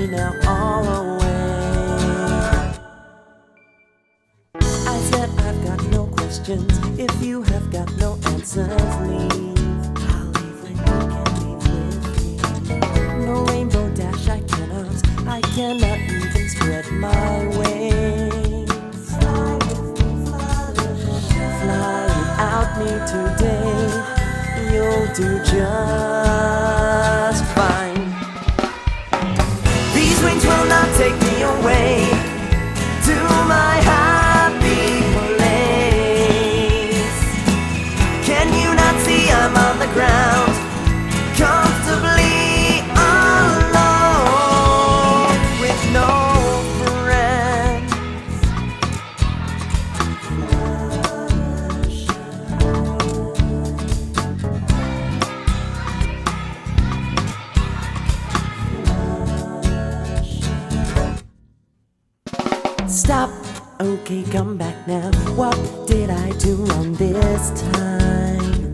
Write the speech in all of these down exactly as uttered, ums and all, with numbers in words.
me now all away. I said I've got no questions. If you have got no answers, leave. I'll leave when you can leave with me. No rainbow dash, I cannot. I cannot even spread my wings. Fly with me, fly without me today. You'll do just fine. These wings will not take me away to my happy place. Can you not see I'm on the ground, comfortably alone, with no friends? Stop, okay, come back now. What did I do wrong this time?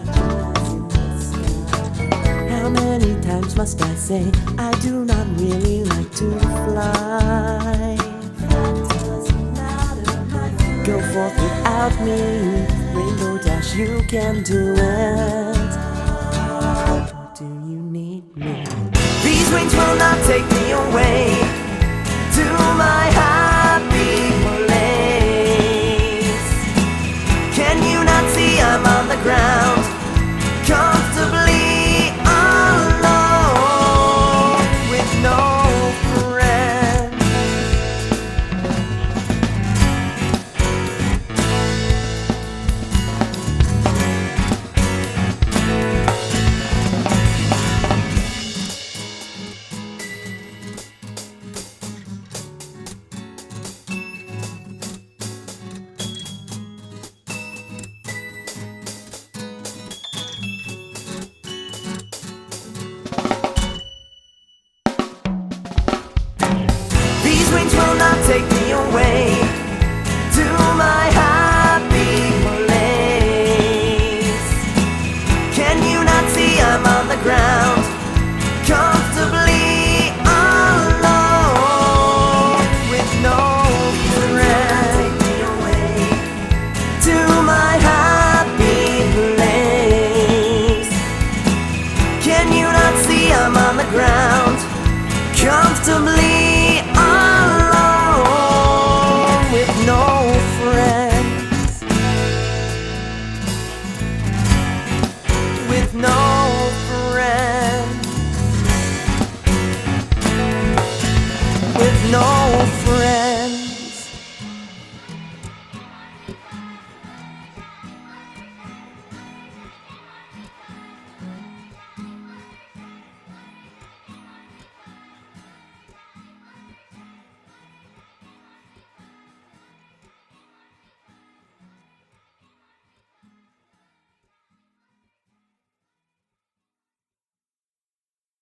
How many times must I say I do not really like to fly? Go forth without me, Rainbow Dash, you can do it. Or do you need me? These wings will not take me away to my happy place. Can you not see I'm on the ground, comfortably alone, with no friends? These wings will not take me away to my happy place. Can you not see I'm on the ground, comfortably alone, with no friends? To my happy place. Can you not see I'm on the ground, comfortably alone, with no friends? With no